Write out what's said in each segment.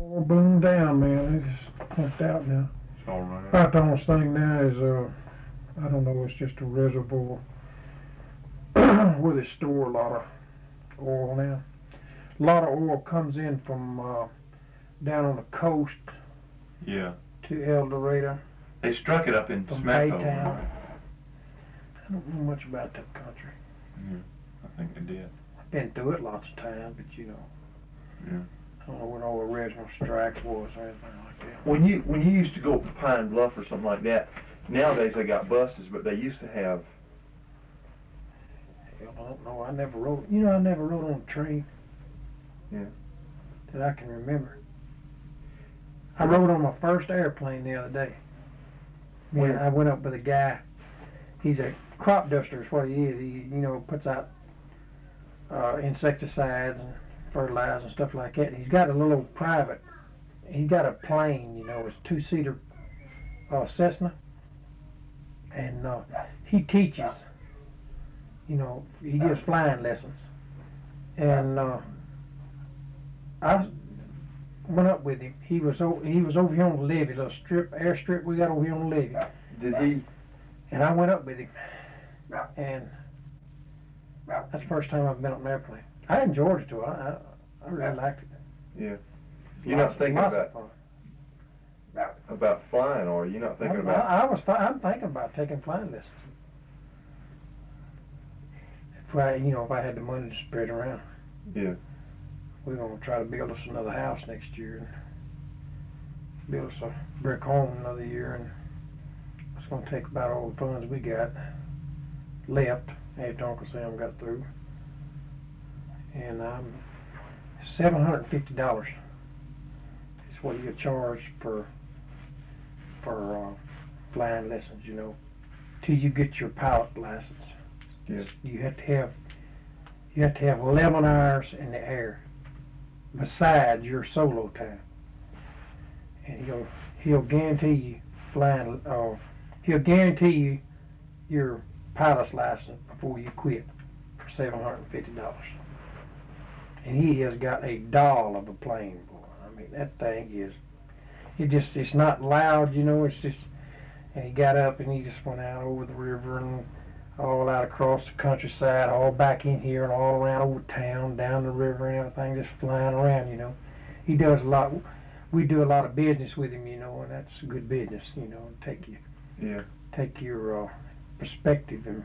Well, boomed down, man. They just pumped out now. It's all right. About the only thing now is, I don't know, it's just a reservoir where they store a lot of oil now. A lot of oil comes in from down on the coast Yeah. to El Dorado. They struck it up in From Smacko. Baytown. I don't know much about that country. Yeah, I think they did. I've been through it lots of times, but you know, Yeah. I don't know what all the original strikes was or anything like that. When you used to go up to Pine Bluff or something like that, nowadays they got buses, but they used to have. Hell, I don't know. I never rode. You know, I never rode on a train. Yeah. That I can remember. I rode on my first airplane the other day. When I went up with a guy. He's a crop duster is what he is. He, you know, puts out insecticides and fertilizer and stuff like that. He's got a little private. He's got a plane, you know, it's a 2-seater Cessna, and he teaches. You know, he gives flying lessons, and I went up with him. He was over here on the levee, little airstrip we got over here on the levee. Did he? And I went up with him, and that's the first time I've been on an airplane. I enjoyed it too. I really liked it. Yeah. You're not thinking about flying, or you're not thinking about? I'm thinking about taking flying lessons. If I had the money to spread around. Yeah. We're gonna try to build us another house next year, and build us a brick home another year, and it's gonna take about all the funds we got left after Uncle Sam got through, and $750 is what you charge for flying lessons. You know, till you get your pilot license. Yes. You have to have 11 hours in the air besides your solo time, and he'll guarantee you flying. He'll guarantee you your pilot's license before you quit for $750. And he has got a doll of a plane, boy. I mean, that thing is, it's not loud, you know, it's just, and he got up and he just went out over the river and all out across the countryside, all back in here and all around over town, down the river and everything, just flying around, you know. He does a lot, we do a lot of business with him, you know, and that's good business, you know, take your perspective and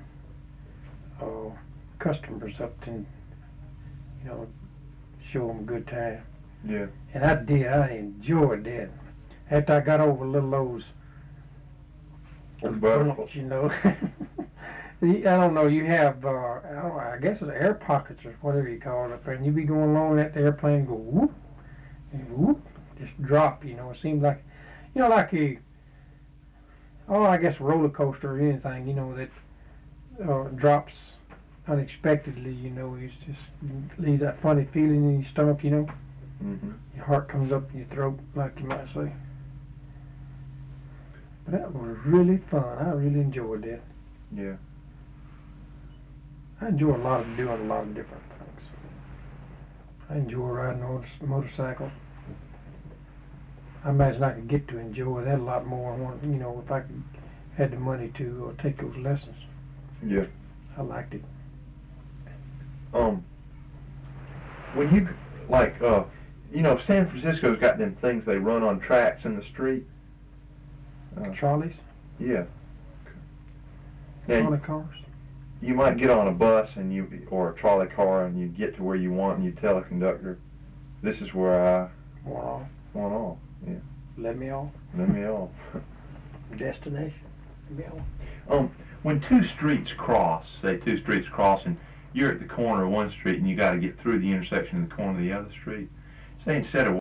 customers up and, you know, show them a good time. Yeah. And I did. I enjoyed that. After I got over a little those bumps, you know. I don't know. You have, I guess it's air pockets or whatever you call it up there, and you be going along at the airplane, go whoop, and whoop, just drop. You know, it seems like, you know, like I guess a roller coaster or anything, you know, that drops unexpectedly, you know, it just leaves that funny feeling in your stomach, you know. Mm-hmm. Your heart comes up in your throat, like you might say. But that was really fun. I really enjoyed that. Yeah. I enjoy doing a lot of different things. I enjoy riding on a motorcycle. I imagine I could get to enjoy that a lot more, you know, if I had the money to take those lessons. Yeah. I liked it. When you, like, you know, San Francisco's got them things they run on tracks in the street. Trolleys? Yeah. Trolley cars? You might get on a bus or a trolley car and you get to where you want and you tell the conductor, this is where I want off. Yeah. Let me off. Let me off. Destination. Let me off. When two streets cross, and you're at the corner of one street and you got to get through the intersection of the corner of the other street, say instead of